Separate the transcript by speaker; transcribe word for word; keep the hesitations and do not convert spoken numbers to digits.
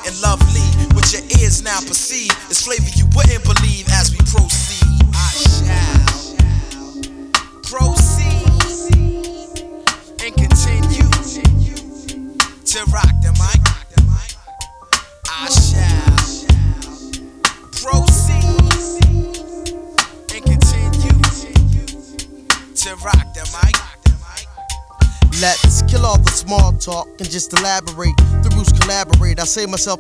Speaker 1: and lovely. With your ears now perceive, it's flavor you wouldn't believe as we proceed. I shall proceed and continue to rock the mic. I shall proceed and continue to rock the mic.
Speaker 2: Let's kill all the small talk and just elaborate. The roots collaborate. I say myself